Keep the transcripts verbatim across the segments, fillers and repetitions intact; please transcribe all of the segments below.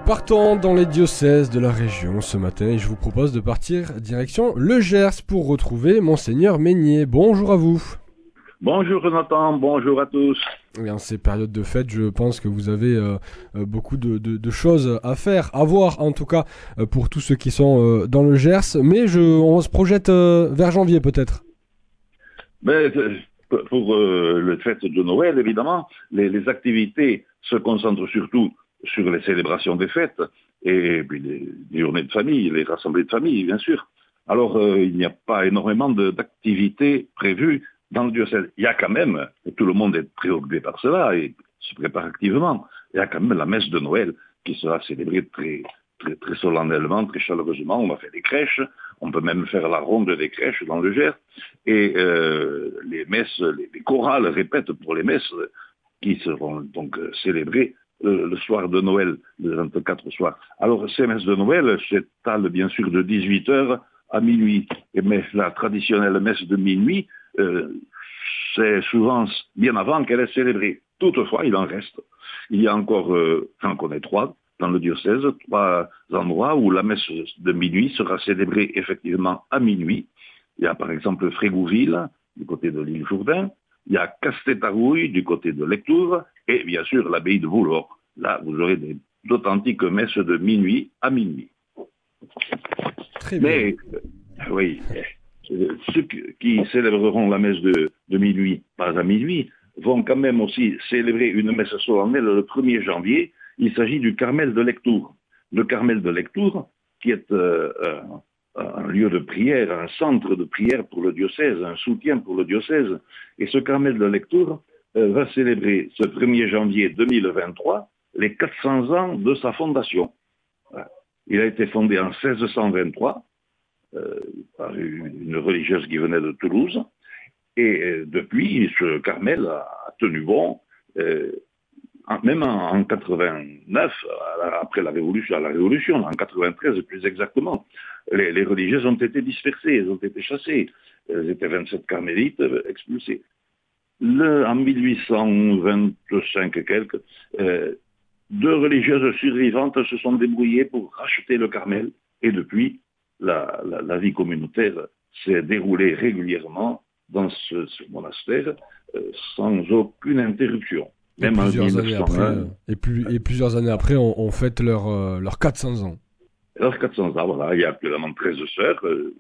Partons dans les diocèses de la région ce matin et je vous propose de partir direction le Gers pour retrouver Monseigneur Meignet. Bonjour à vous. Bonjour Jonathan, bonjour à tous. Et en ces périodes de fête, je pense que vous avez euh, euh, beaucoup de, de, de choses à faire, à voir en tout cas euh, pour tous ceux qui sont euh, dans le Gers. Mais je, on se projette euh, vers janvier peut-être. Mais, pour euh, le fête de Noël, évidemment, les, les activités se concentrent surtout sur les célébrations des fêtes et puis les, les journées de famille, les rassemblées de famille, bien sûr. Alors, euh, il n'y a pas énormément de, d'activités prévues dans le diocèse. Il y a quand même, et tout le monde est préoccupé par cela et se prépare activement, il y a quand même la messe de Noël qui sera célébrée très, très, très solennellement, très chaleureusement. On va faire des crèches, on peut même faire la ronde des crèches dans le Gers. Et euh, les messes, les, les chorales répètent pour les messes qui seront donc euh, célébrées euh, le soir de Noël, le vingt-quatre soir. Alors ces messes de Noël s'étalent bien sûr de dix-huit heures à minuit. Et mais la traditionnelle messe de minuit, euh, c'est souvent bien avant qu'elle est célébrée. Toutefois, il en reste. Il y a encore, euh, j'en connais trois, dans le diocèse, trois endroits où la messe de minuit sera célébrée effectivement à minuit. Il y a par exemple Frégouville, du côté de l'île Jourdain, il y a Castétarouille, du côté de Lectoure, et bien sûr l'abbaye de Voulors. Là, vous aurez des, d'authentiques messes de minuit à minuit. Très bien. Mais, euh, oui, euh, ceux qui célébreront la messe de, de minuit, pas à minuit, vont quand même aussi célébrer une messe solennelle le premier janvier. Il s'agit du Carmel de Lectoure. Le Carmel de Lectoure, qui est euh, un, un lieu de prière, un centre de prière pour le diocèse, un soutien pour le diocèse. Et ce Carmel de Lectoure euh, va célébrer ce premier janvier deux mille vingt-trois les quatre cents ans de sa fondation. Voilà. Il a été fondé en seize cent vingt-trois euh, par une religieuse qui venait de Toulouse. Et euh, depuis, ce Carmel a, a tenu bon. Euh, Même en, en quatre-vingt-neuf, après la Révolution, à la Révolution, en quatre-vingt-treize plus exactement, les, les religieuses ont été dispersées, elles ont été chassées. Elles étaient vingt-sept carmélites expulsées. Le, en mille huit cent vingt-cinq et quelques, euh, deux religieuses survivantes se sont débrouillées pour racheter le Carmel. Et depuis, la, la, la vie communautaire s'est déroulée régulièrement dans ce, ce monastère euh, sans aucune interruption. Et Même en plusieurs années après, mille neuf cent un. euh, et, plus, et plusieurs années après, on, on fête leurs euh, leurs quatre cents ans. Alors quatre cents ans, voilà, il y a actuellement treize sœurs, euh,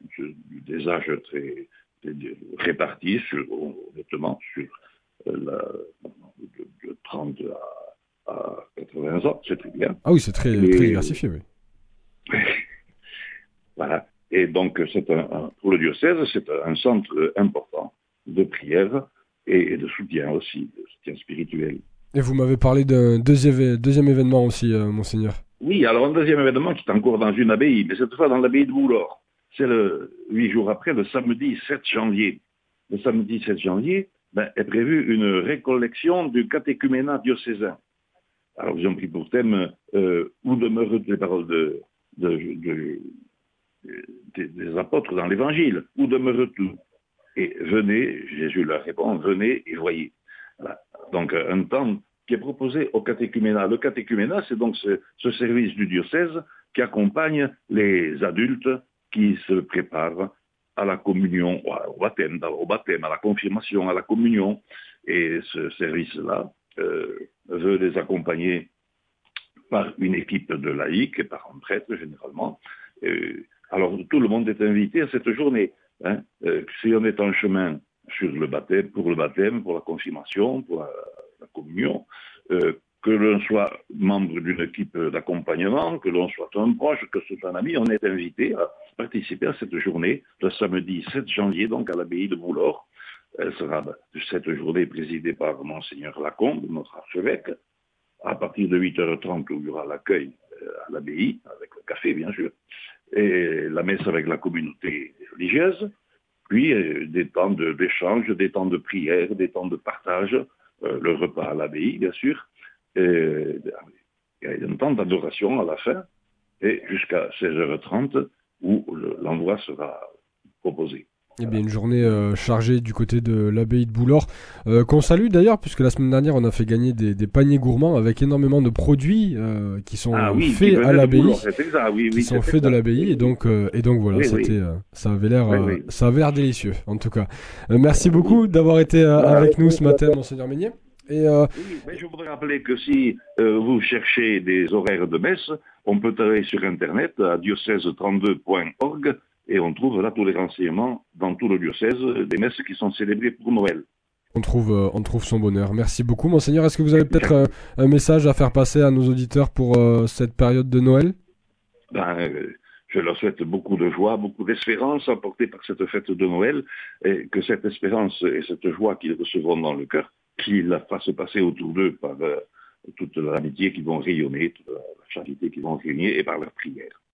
des âges très, très répartis, sur, honnêtement, sur euh, la, de, de trente à, à quatre-vingts ans, c'est très bien. Ah oui, c'est très, Et, très diversifié, oui. voilà. Et donc, c'est un, un, pour le diocèse, c'est un centre important de prière et, et de soutien aussi, de soutien spirituel. Et vous m'avez parlé d'un deuxième, deuxième événement aussi, euh, Monseigneur. Oui, alors un deuxième événement qui est encore dans une abbaye, mais cette fois dans l'abbaye de Voulors. C'est le huit jours après, le samedi sept janvier. Le samedi sept janvier, ben, est prévue une récollection du catéchuménat diocésain. Alors, ils ont pris pour thème euh, où demeurent les paroles de, de, de, de, des apôtres dans l'Évangile. Où demeure-t-il ? Et venez, Jésus leur répond, venez et voyez. Voilà. Donc, un temps qui est proposé au catéchuménat. Le catéchuménat, c'est donc ce, ce service du diocèse qui accompagne les adultes qui se préparent à la communion, au baptême, au baptême, à la confirmation, à la communion. Et ce service-là euh, veut les accompagner par une équipe de laïcs et par un prêtre, généralement. Euh, alors, tout le monde est invité à cette journée. Hein. Euh, si on est en chemin sur le baptême, pour le baptême, pour la confirmation, pour la, la communion, euh, que l'on soit membre d'une équipe d'accompagnement, que l'on soit un proche, que ce soit un ami, on est invité à participer à cette journée, le samedi sept janvier, donc à l'abbaye de Voulors. Elle sera cette journée présidée par Monseigneur Lacombe, notre archevêque, à partir de huit heures trente, où il y aura l'accueil à l'abbaye, avec le café bien sûr, et la messe avec la communauté religieuse, puis euh, des temps de, d'échange, des temps de prière, des temps de partage, euh, le repas à l'abbaye, bien sûr, et, il y a un temps d'adoration à la fin, et jusqu'à seize heures trente, où le, l'endroit sera proposé. Eh bien, une journée euh, chargée du côté de l'abbaye de Boulor, euh, qu'on salue d'ailleurs, puisque la semaine dernière, on a fait gagner des, des paniers gourmands avec énormément de produits euh, qui sont Ah oui, qui faits à venait de l'abbaye, Boulor, c'était ça, oui, qui oui, sont c'était faits de ça. l'abbaye, Oui, et donc, euh, et donc voilà, oui, c'était, oui, euh, ça avait l'air, oui, euh, oui. ça avait l'air délicieux, en tout cas. Euh, merci Oui, beaucoup oui. d'avoir été euh, Voilà. avec nous ce matin, monseigneur Meignet. Et euh, Oui, mais je voudrais rappeler que si euh, vous cherchez des horaires de messe, on peut aller sur Internet à diocèse trente-deux point org et on trouve là tous les renseignements dans tout le diocèse des messes qui sont célébrées pour Noël. on trouve, euh, on trouve son bonheur. Merci beaucoup, monseigneur. Est-ce que vous avez peut-être euh, un message à faire passer à nos auditeurs pour euh, cette période de Noël? Ben, euh, je leur souhaite beaucoup de joie, beaucoup d'espérance apportée par cette fête de Noël, et que cette espérance et cette joie qu'ils recevront dans le cœur, qu'ils la fassent passer autour d'eux par euh, toute l'amitié qui vont rayonner, toute la charité qui vont régner et par leur prière.